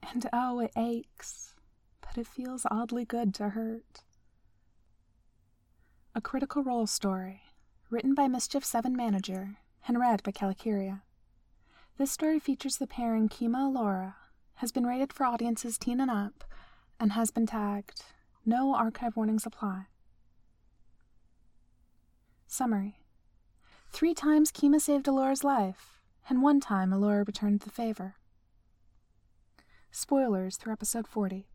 And oh, it aches, but it feels oddly good to hurt. A Critical Role story, written by Mischief 7 Manager, and read by Calicuria. This story features the pairing Kima Allura, has been rated for audiences teen and up, and has been tagged. No archive warnings apply. Summary. 3 times Kima saved Allura's life, and 1 time Allura returned the favor. Spoilers through episode 40.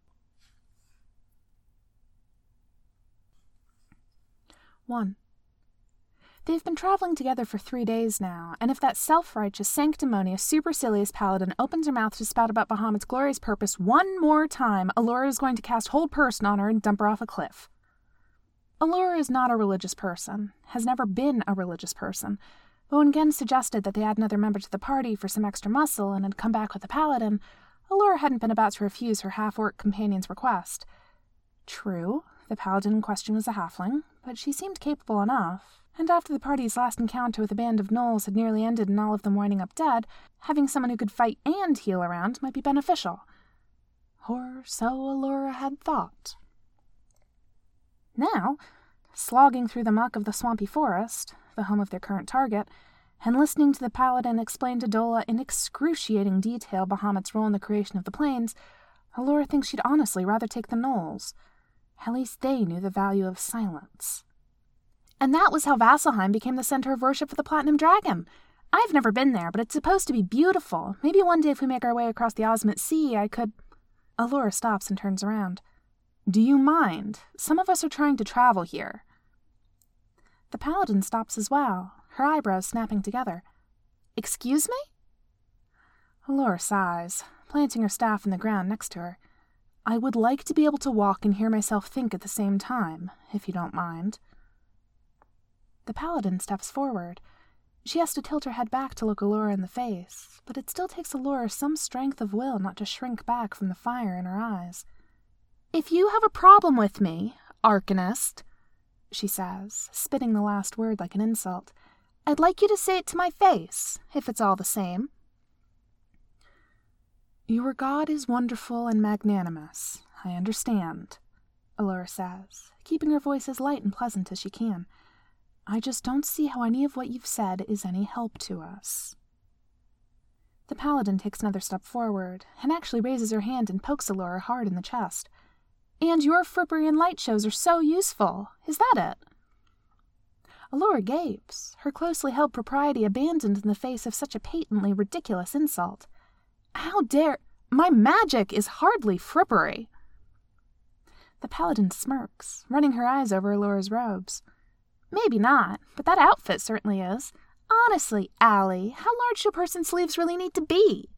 One. They've been traveling together for 3 days now, and if that self-righteous, sanctimonious, supercilious paladin opens her mouth to spout about Bahamut's glorious purpose one more time, Allura is going to cast hold person on her and dump her off a cliff. Allura is not a religious person, has never been a religious person, but when Gen suggested that they add another member to the party for some extra muscle and had come back with a paladin, Allura hadn't been about to refuse her half-orc companion's request. True, the paladin in question was a halfling, but she seemed capable enough, and after the party's last encounter with a band of gnolls had nearly ended and all of them winding up dead, having someone who could fight and heal around might be beneficial. Or so Allura had thought. Now, slogging through the muck of the swampy forest, the home of their current target, and listening to the paladin explain to Dola in excruciating detail Bahamut's role in the creation of the plains, Allura thinks she'd honestly rather take the gnolls. At least they knew the value of silence. And that was how Vasselheim became the center of worship for the Platinum Dragon. I've never been there, but it's supposed to be beautiful. Maybe one day if we make our way across the Ozmit Sea, I could... Allura stops and turns around. Do you mind? Some of us are trying to travel here. The paladin stops as well, her eyebrows snapping together. Excuse me? Allura sighs, planting her staff in the ground next to her. I would like to be able to walk and hear myself think at the same time, if you don't mind. The paladin steps forward. She has to tilt her head back to look Allura in the face, but it still takes Allura some strength of will not to shrink back from the fire in her eyes. If you have a problem with me, Arcanist, she says, spitting the last word like an insult, I'd like you to say it to my face, if it's all the same. Your god is wonderful and magnanimous, I understand, Allura says, keeping her voice as light and pleasant as she can. I just don't see how any of what you've said is any help to us. The paladin takes another step forward, and actually raises her hand and pokes Allura hard in the chest. And your frippery and light shows are so useful. Is that it? Allura gapes, her closely held propriety abandoned in the face of such a patently ridiculous insult. How dare... My magic is hardly frippery. The paladin smirks, running her eyes over Allura's robes. Maybe not, but that outfit certainly is. Honestly, Allie, how large do a person's sleeves really need to be?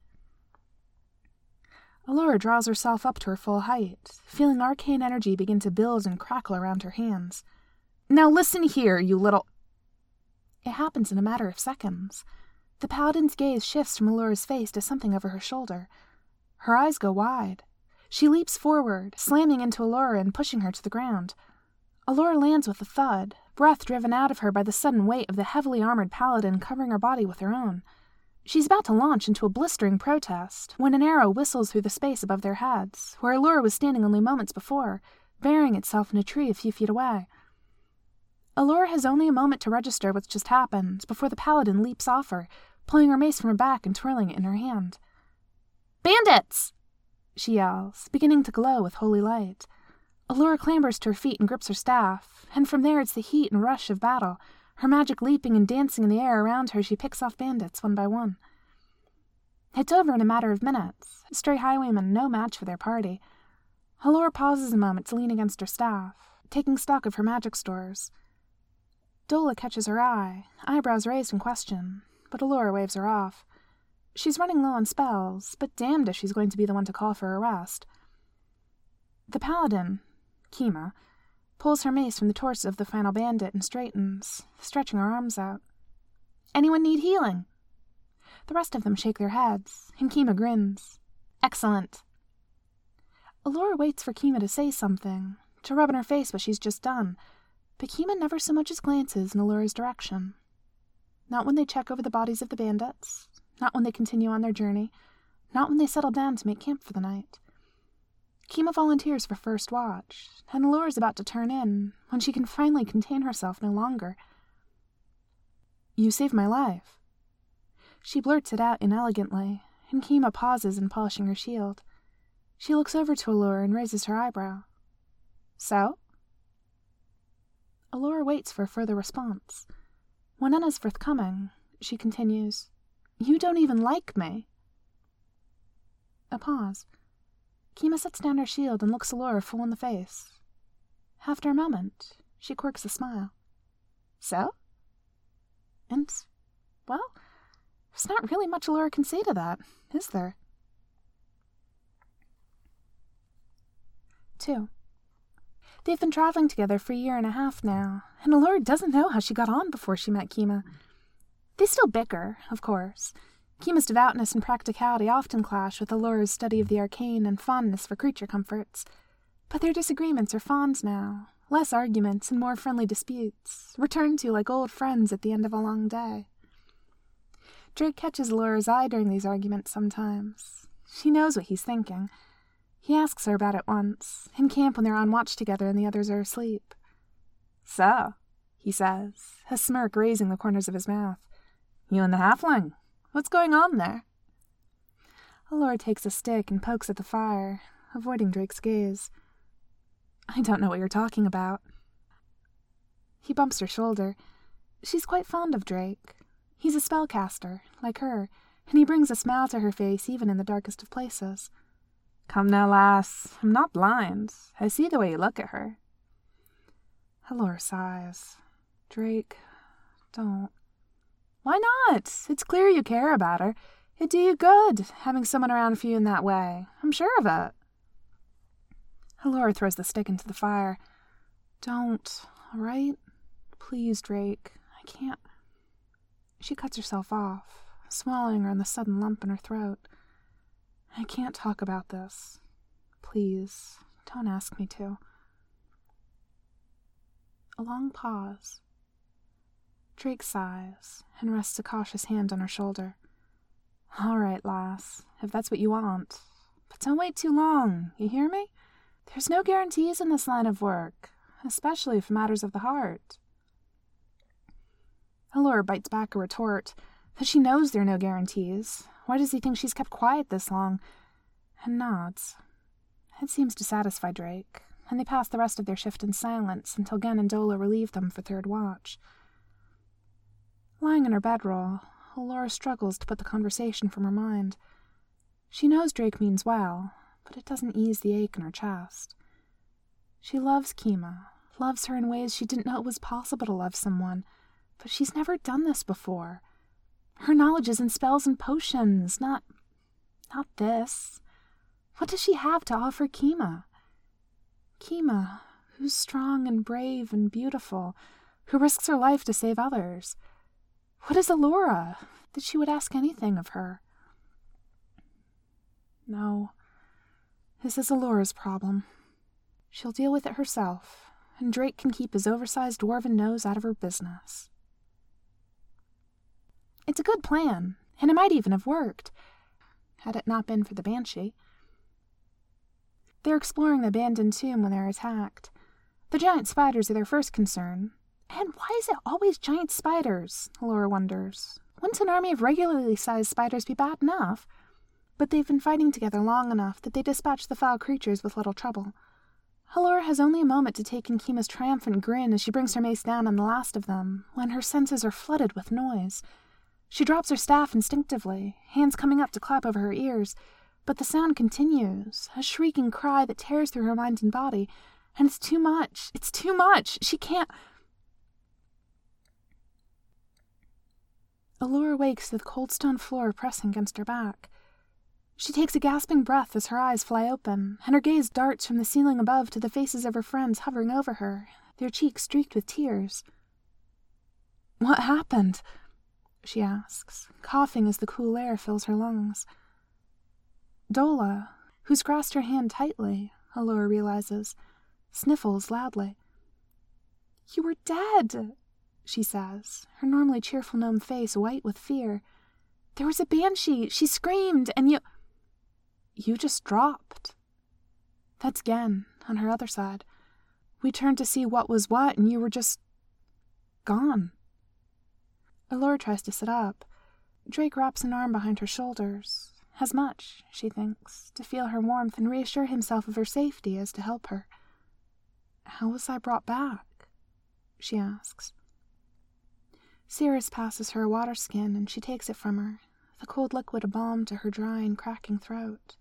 Allura draws herself up to her full height, feeling arcane energy begin to build and crackle around her hands. Now listen here, you little... It happens in a matter of seconds. The paladin's gaze shifts from Allura's face to something over her shoulder. Her eyes go wide. She leaps forward, slamming into Allura and pushing her to the ground. Allura lands with a thud, breath driven out of her by the sudden weight of the heavily armored paladin covering her body with her own. She's about to launch into a blistering protest when an arrow whistles through the space above their heads, where Allura was standing only moments before, burying itself in a tree a few feet away. Allura has only a moment to register what's just happened before the paladin leaps off her, pulling her mace from her back and twirling it in her hand. Bandits! She yells, beginning to glow with holy light. Allura clambers to her feet and grips her staff, and from there it's the heat and rush of battle, her magic leaping and dancing in the air around her as she picks off bandits one by one. It's over in a matter of minutes, stray highwaymen no match for their party. Allura pauses a moment to lean against her staff, taking stock of her magic stores. Dola catches her eye, eyebrows raised in question, but Allura waves her off. She's running low on spells, but damned if she's going to be the one to call for a rest. The paladin, Kima, pulls her mace from the torso of the final bandit and straightens, stretching her arms out. Anyone need healing? The rest of them shake their heads, and Kima grins. Excellent. Allura waits for Kima to say something, to rub in her face what she's just done, but Kima never so much as glances in Allura's direction. Not when they check over the bodies of the bandits, not when they continue on their journey, not when they settle down to make camp for the night. Kima volunteers for first watch, and Allura's about to turn in when she can finally contain herself no longer. "You saved my life." She blurts it out inelegantly, and Kima pauses in polishing her shield. She looks over to Allura and raises her eyebrow. "So?" Allura waits for a further response. When none is forthcoming, she continues, "You don't even like me." A pause. Kima sets down her shield and looks Allura full in the face. After a moment, she quirks a smile. "So?" And, well, there's not really much Allura can say to that, is there? 2. They've been traveling together for a year and a half now, and Allura doesn't know how she got on before she met Kima. They still bicker, of course. Kima's devoutness and practicality often clash with Allura's study of the arcane and fondness for creature comforts. But their disagreements are fond now, less arguments and more friendly disputes, returned to like old friends at the end of a long day. Drake catches Allura's eye during these arguments sometimes. She knows what he's thinking. He asks her about it once, in camp when they're on watch together and the others are asleep. "So," he says, a smirk raising the corners of his mouth. "You and the halfling? What's going on there?" Allura takes a stick and pokes at the fire, avoiding Drake's gaze. "I don't know what you're talking about." He bumps her shoulder. She's quite fond of Drake. He's a spellcaster, like her, and he brings a smile to her face even in the darkest of places. "Come now, lass. I'm not blind. I see the way you look at her." Allura sighs. "Drake, don't." "Why not? It's clear you care about her. It'd do you good, having someone around for you in that way. I'm sure of it." Allura throws the stick into the fire. "Don't, all right? Please, Drake. I can't." She cuts herself off, swallowing around the sudden lump in her throat. "I can't talk about this. Please, don't ask me to." A long pause. Drake sighs and rests a cautious hand on her shoulder. "All right, lass, if that's what you want. But don't wait too long, you hear me? There's no guarantees in this line of work, especially for matters of the heart." Allura bites back a retort that she knows there are no guarantees. Why does he think she's kept quiet this long? And nods. It seems to satisfy Drake, and they pass the rest of their shift in silence until Gen and Dola relieve them for third watch. Lying in her bedroll, Allura struggles to put the conversation from her mind. She knows Drake means well, but it doesn't ease the ache in her chest. She loves Kima, loves her in ways she didn't know it was possible to love someone, but she's never done this before. Her knowledge is in spells and potions, not this. What does she have to offer Kima? Kima, who's strong and brave and beautiful, who risks her life to save others. What is Allura, that she would ask anything of her? No, this is Allura's problem. She'll deal with it herself, and Drake can keep his oversized dwarven nose out of her business. It's a good plan, and it might even have worked, had it not been for the Banshee. They're exploring the abandoned tomb when they're attacked. The giant spiders are their first concern. And why is it always giant spiders, Allura wonders. Wouldn't an army of regularly sized spiders be bad enough? But they've been fighting together long enough that they dispatch the foul creatures with little trouble. Allura has only a moment to take in Kima's triumphant grin as she brings her mace down on the last of them, when her senses are flooded with noise. She drops her staff instinctively, hands coming up to clap over her ears, but the sound continues, a shrieking cry that tears through her mind and body, and it's too much. It's too much. She can't. Allura wakes to the cold stone floor pressing against her back. She takes a gasping breath as her eyes fly open, and her gaze darts from the ceiling above to the faces of her friends hovering over her, their cheeks streaked with tears. "What happened?" she asks, coughing as the cool air fills her lungs. Dola, who's grasped her hand tightly, Allura realizes, sniffles loudly. "You were dead," she says, her normally cheerful gnome face white with fear. "There was a banshee. She screamed, and you—" You just dropped. That's Gen, on her other side. We turned to see what was what, and you were just gone. Allura tries to sit up. Drake wraps an arm behind her shoulders, as much, she thinks, to feel her warmth and reassure himself of her safety as to help her. How was I brought back? She asks. Cirrus passes her a water skin, and she takes it from her, the cold liquid a balm to her dry and cracking throat.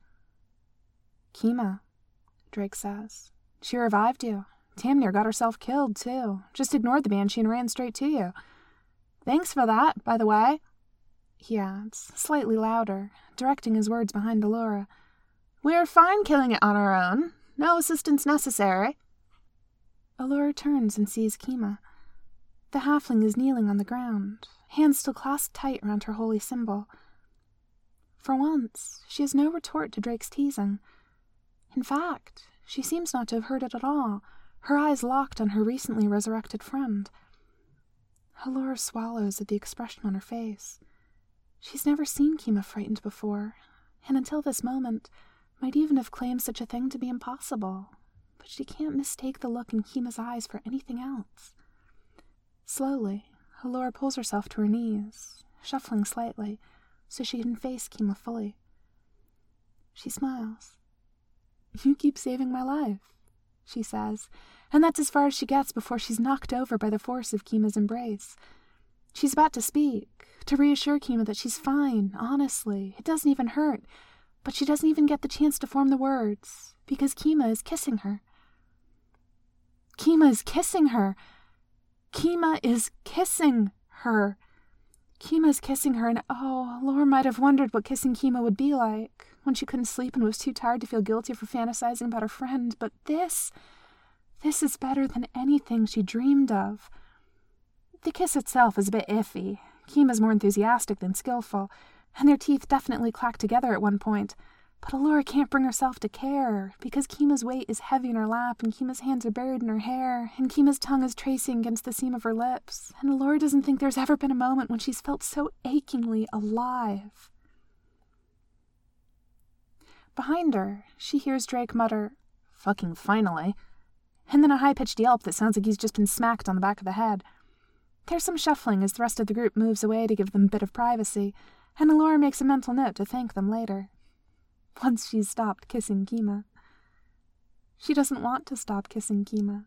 Kima, Drake says. She revived you. Damn near got herself killed, too. Just ignored the banshee and ran straight to you. Thanks for that, by the way, he adds, slightly louder, directing his words behind Allura. We're fine killing it on our own. No assistance necessary. Allura turns and sees Kima. The halfling is kneeling on the ground, hands still clasped tight around her holy symbol. For once, she has no retort to Drake's teasing. In fact, she seems not to have heard it at all, her eyes locked on her recently resurrected friend. Allura swallows at the expression on her face. She's never seen Kima frightened before, and until this moment might even have claimed such a thing to be impossible, but she can't mistake the look in Kima's eyes for anything else. Slowly, Allura pulls herself to her knees, shuffling slightly, so she can face Kima fully. She smiles. You keep saving my life, she says, and that's as far as she gets before she's knocked over by the force of Kima's embrace. She's about to speak, to reassure Kima that she's fine, honestly, it doesn't even hurt, but she doesn't even get the chance to form the words, because Kima is kissing her. Kima is kissing her! Kima is kissing her! Kima is kissing her, and Allura might have wondered what kissing Kima would be like, when she couldn't sleep and was too tired to feel guilty for fantasizing about her friend, but this is better than anything she dreamed of. The kiss itself is a bit iffy. Kima's more enthusiastic than skillful, and their teeth definitely clack together at one point, but Allura can't bring herself to care, because Kima's weight is heavy in her lap, and Kima's hands are buried in her hair, and Kima's tongue is tracing against the seam of her lips, and Allura doesn't think there's ever been a moment when she's felt so achingly alive. Behind her, she hears Drake mutter, "Fucking finally," and then a high-pitched yelp that sounds like he's just been smacked on the back of the head. There's some shuffling as the rest of the group moves away to give them a bit of privacy, and Allura makes a mental note to thank them later. Once she's stopped kissing Kima. She doesn't want to stop kissing Kima.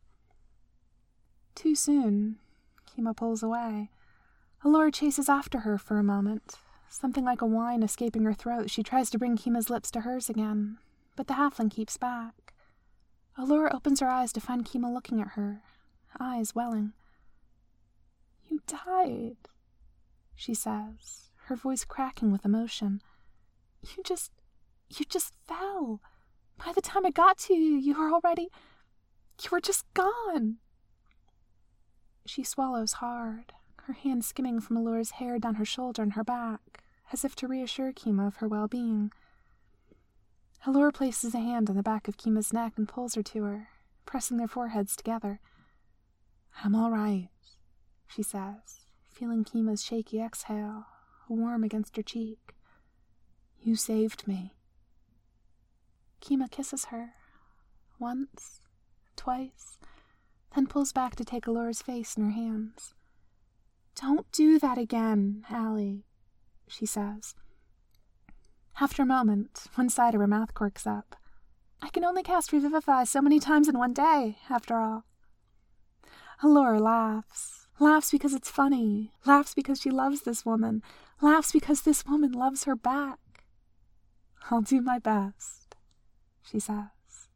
Too soon, Kima pulls away. Allura chases after her for a moment. Something like a whine escaping her throat, she tries to bring Kima's lips to hers again, but the halfling keeps back. Allura opens her eyes to find Kima looking at her, eyes welling. You died, she says, her voice cracking with emotion. You just fell. By the time I got to you, you were just gone. She swallows hard, her hand skimming from Allura's hair down her shoulder and her back, as if to reassure Kima of her well-being. Allura places a hand on the back of Kima's neck and pulls her to her, pressing their foreheads together. I'm all right, she says, feeling Kima's shaky exhale, warm against her cheek. You saved me. Kima kisses her, once, twice, then pulls back to take Allura's face in her hands. Don't do that again, Allie, she says. After a moment, one side of her mouth quirks up. I can only cast Revivify so many times in one day, after all. Allura laughs. Laughs because it's funny. Laughs because she loves this woman. Laughs because this woman loves her back. I'll do my best, she says.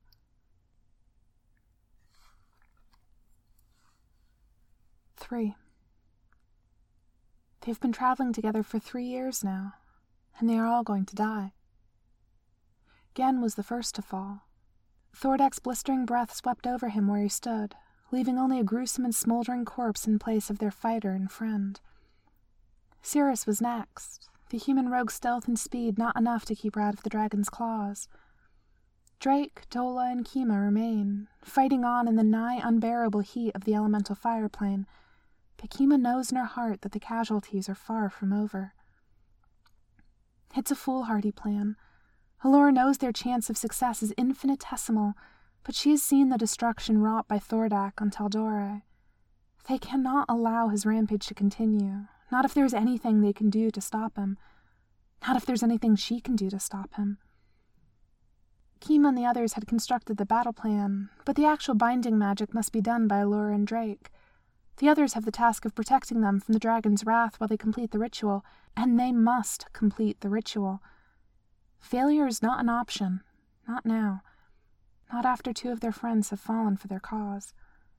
They've been traveling together for 3 years now, and they are all going to die. Gen was the first to fall. Thordek's blistering breath swept over him where he stood, leaving only a gruesome and smoldering corpse in place of their fighter and friend. Cirrus was next, the human rogue's stealth and speed not enough to keep her out of the dragon's claws. Drake, Dola, and Kima remain, fighting on in the nigh unbearable heat of the elemental fire plane, but Kima knows in her heart that the casualties are far from over. It's a foolhardy plan, Allura knows their chance of success is infinitesimal, but she has seen the destruction wrought by Thordak on Tal'Dorei. They cannot allow his rampage to continue, not if there's anything they can do to stop him, not if there's anything she can do to stop him. Kima and the others had constructed the battle plan, but the actual binding magic must be done by Allura and Drake. The others have the task of protecting them from the dragon's wrath while they complete the ritual, and they must complete the ritual. Failure is not an option. Not now. Not after 2 of their friends have fallen for their cause.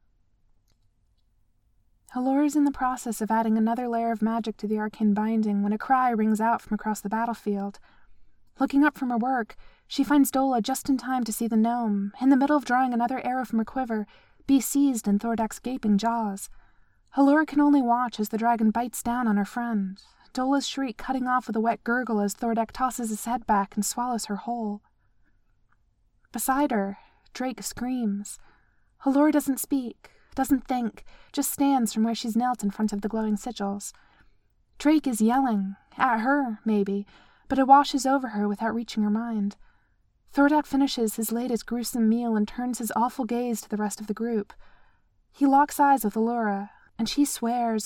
Allura is in the process of adding another layer of magic to the arcane binding when a cry rings out from across the battlefield. Looking up from her work, she finds Dola just in time to see the gnome, in the middle of drawing another arrow from her quiver, be seized in Thordak's gaping jaws. Allura can only watch as the dragon bites down on her friend, Dola's shriek cutting off with a wet gurgle as Thordak tosses his head back and swallows her whole. Beside her, Drake screams. Allura doesn't speak, doesn't think, just stands from where she's knelt in front of the glowing sigils. Drake is yelling, at her, maybe, but it washes over her without reaching her mind. Thordak finishes his latest gruesome meal and turns his awful gaze to the rest of the group. He locks eyes with Allura, and she swears.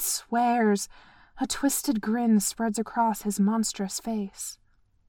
A twisted grin spreads across his monstrous face.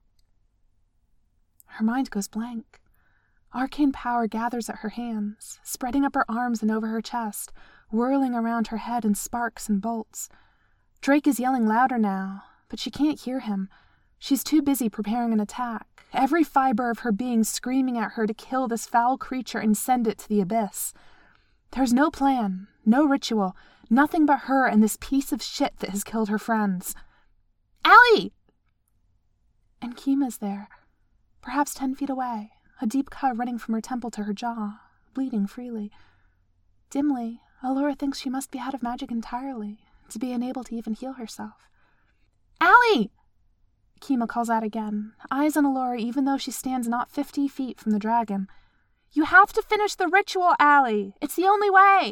Her mind goes blank. Arcane power gathers at her hands, spreading up her arms and over her chest, whirling around her head in sparks and bolts. Drake is yelling louder now, but she can't hear him. She's too busy preparing an attack, every fiber of her being screaming at her to kill this foul creature and send it to the abyss. There's no plan, no ritual, nothing but her and this piece of shit that has killed her friends. Allie! And Kima's there, perhaps 10 feet away, a deep cut running from her temple to her jaw, bleeding freely. Dimly, Allura thinks she must be out of magic entirely, to be unable to even heal herself. Allie! Kima calls out again, eyes on Allura even though she stands not 50 feet from the dragon. You have to finish the ritual, Allie! It's the only way!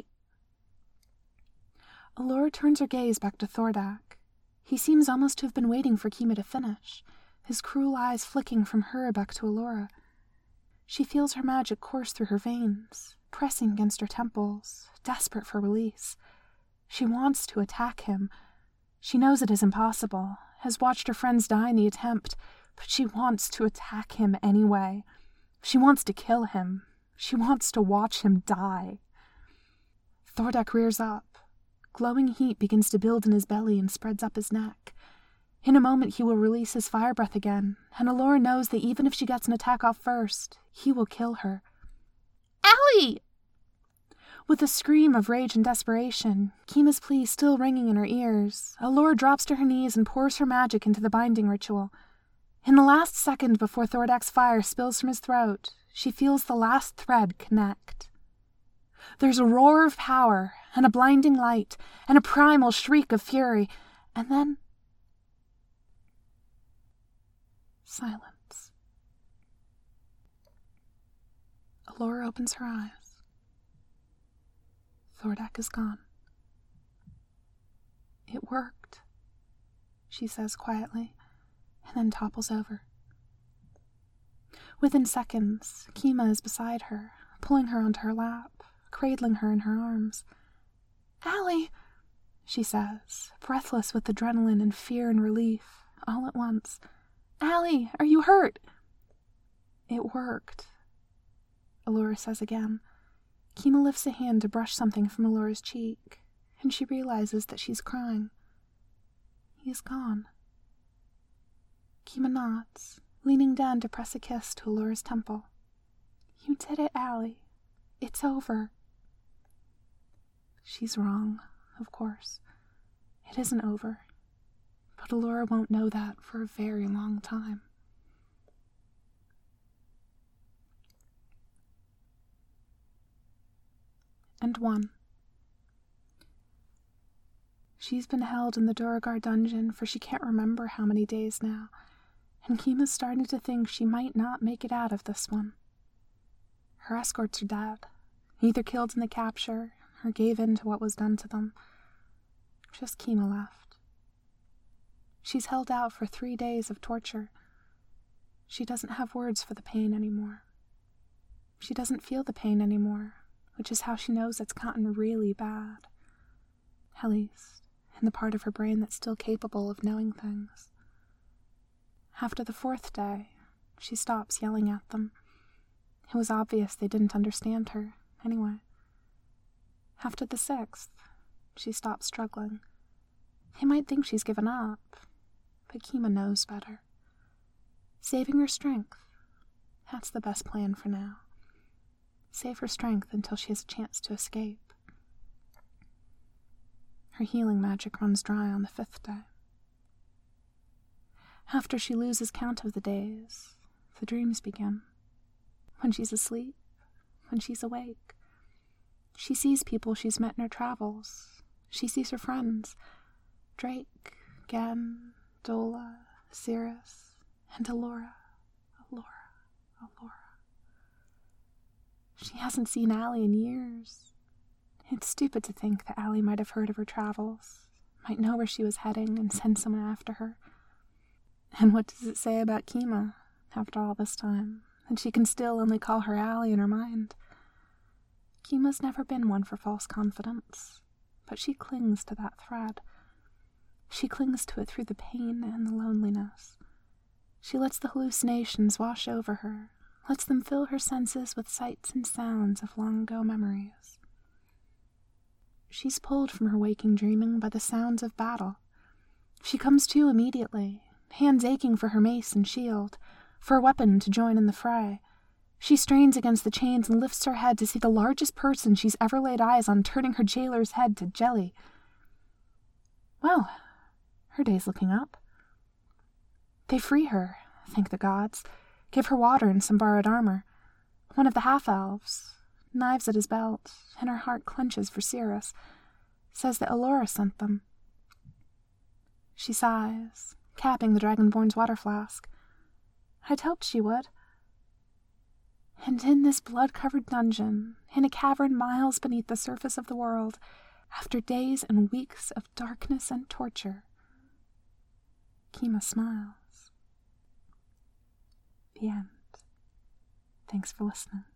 Allura turns her gaze back to Thordak. He seems almost to have been waiting for Kima to finish, his cruel eyes flicking from her back to Allura. She feels her magic course through her veins, pressing against her temples, desperate for release. She wants to attack him. She knows it is impossible, has watched her friends die in the attempt, but she wants to attack him anyway. She wants to kill him. She wants to watch him die. Thordak rears up. Glowing heat begins to build in his belly and spreads up his neck. In a moment he will release his fire breath again, and Allura knows that even if she gets an attack off first, he will kill her. Allie! With a scream of rage and desperation, Kima's plea still ringing in her ears, Allura drops to her knees and pours her magic into the binding ritual. In the last second before Thordak's fire spills from his throat, she feels the last thread connect. There's a roar of power, and a blinding light, and a primal shriek of fury, and then silence. Allura opens her eyes. Thordak is gone. It worked, she says quietly, and then topples over. Within seconds, Kima is beside her, pulling her onto her lap, cradling her in her arms. Allie, she says, breathless with adrenaline and fear and relief, all at once. Allie, are you hurt? It worked, Allura says again. Kima lifts a hand to brush something from Allura's cheek, and she realizes that she's crying. He is gone. Kima nods, leaning down to press a kiss to Allura's temple. You did it, Allie. It's over. She's wrong, of course. It isn't over. But Allura won't know that for a very long time. And 1. She's been held in the Duergar dungeon for she can't remember how many days now, and Kima's starting to think she might not make it out of this one. Her escorts are dead, either killed in the capture or gave in to what was done to them. Just Kima left. She's held out for 3 days of torture. She doesn't have words for the pain anymore. She doesn't feel the pain anymore, which is how she knows it's gotten really bad. At least, in the part of her brain that's still capable of knowing things. After the 4th day, she stops yelling at them. It was obvious they didn't understand her, anyway. After the 6th, she stops struggling. They might think she's given up, but Kima knows better. Saving her strength, that's the best plan for now. Save her strength until she has a chance to escape. Her healing magic runs dry on the 5th day. After she loses count of the days, the dreams begin. When she's asleep, when she's awake. She sees people she's met in her travels. She sees her friends, Drake, Gen, Dola, Cirrus, and Allura. She hasn't seen Allie in years. It's stupid to think that Allie might have heard of her travels, might know where she was heading and send someone after her. And what does it say about Kima, after all this time, that she can still only call her Allie in her mind? Kima's never been one for false confidence, but she clings to that thread. She clings to it through the pain and the loneliness. She lets the hallucinations wash over her, lets them fill her senses with sights and sounds of long-ago memories. She's pulled from her waking dreaming by the sounds of battle. She comes to immediately, hands aching for her mace and shield, for a weapon to join in the fray. She strains against the chains and lifts her head to see the largest person she's ever laid eyes on turning her jailer's head to jelly. Well, her day's looking up. They free her, thank the gods, give her water and some borrowed armor. One of the half-elves, knives at his belt, and her heart clenches for Cirrus, says that Allura sent them. She sighs, capping the Dragonborn's water flask. I'd hoped she would. And in this blood-covered dungeon, in a cavern miles beneath the surface of the world, after days and weeks of darkness and torture, Kima smiles. The end. Thanks for listening.